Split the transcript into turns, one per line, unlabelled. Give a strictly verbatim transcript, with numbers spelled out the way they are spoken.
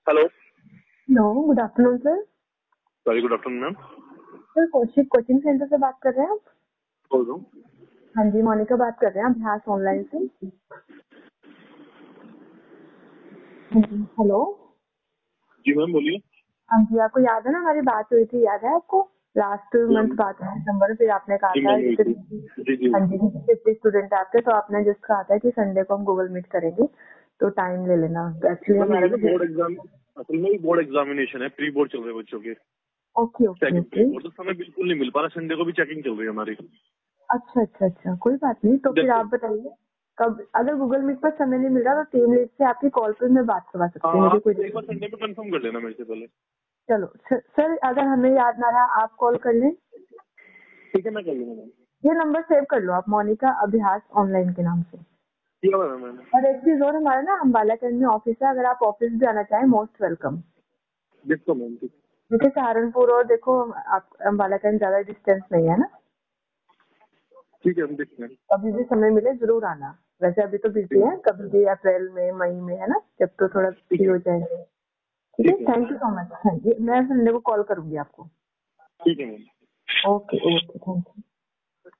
Hello.
Hello, good afternoon sir.
Sorry, good afternoon ma'am.
Sir coaching coaching centre से बात कर रहे हैं आप?
बोल रहा हूँ।
हाँ जी, मोनिका बात कर रहे हैं अभ्यास ऑनलाइन से। हाँ जी, हेलो।
जी मैम बोलिए।
हाँ जी, आपको याद है ना हमारी बात हुई थी, याद है आपको? लास्ट
जी
मंथ
मैम।
बात है दिसंबर में, फिर आपने कहा
जी
था
मैम हुई
जैसे।
थी। जी जी।
हाँ जी, फिफ्टी स्टूडेंट आपके, तो आपने जस्ट कहा था कि संडे को हम गूगल मीट करेंगे, तो टाइम ले लेना। तो एक्चुअली
मैम
हमारा
ये ना
भी।
बोर्ड एग्जाम, असल में भी बोर्ड एग्जामिनेशन है, प्री बोर्ड चल रहे हैं बच्चों के।
Okay okay
second pre
okay.
Board तो समय बिल्कुल नहीं मिल पा रहा। संडे को भी चेकिंग चल रही है हमारी।
अच्छा अच्छा अच्छा, कोई बात नहीं। तो फिर
देखो।
आप बताइए कब, अगर गूगल मीट पर समय नहीं मिल रहा तो टीम लीड से आपकी कॉल पर मैं बात करवा सकती हूँ,
हाँ,
मुझे
आप
कोई
एक बार
दिक्कत नहीं।
संडे पे कंफर्म कर लेना मेरे से पहले।
चलो सर, सर अगर हमें याद ना रहा आप कॉल कर लें।
ठीक है, मैं कर लूंगा मैम।
ये नंबर सेव कर लो आप, मोनिका अभ्यास ऑनलाइन के नाम से।
किया हुआ है मैंने।
और एक चीज और, हमारा ना अम्बाला कैंट में ऑफिस है, अगर आप ऑफिस भी आना चाहें मोस्ट वेलकम।
देखो मैम, ठीक।
क्योंकि सहारनपुर और देखो, आप अम्बाला कैंट ज्यादा डिस्टेंस नहीं है ना।
ठीक है, हम देखते हैं।
कभी भी समय मिले जरूर आना। वैसे अभी तो बिजी
ठीक
है, कभी भी अप्रैल में मई में, है ना, जब तो थोड़ा
ठीक
फ्री
है।
हो जाएंगे। ठीक है,
ठीक है।
Thank you so much. हाँ जी, मैं संडे को कॉल करूंगी आपको।
ठीक है ma'am.
Okay okay, thank you.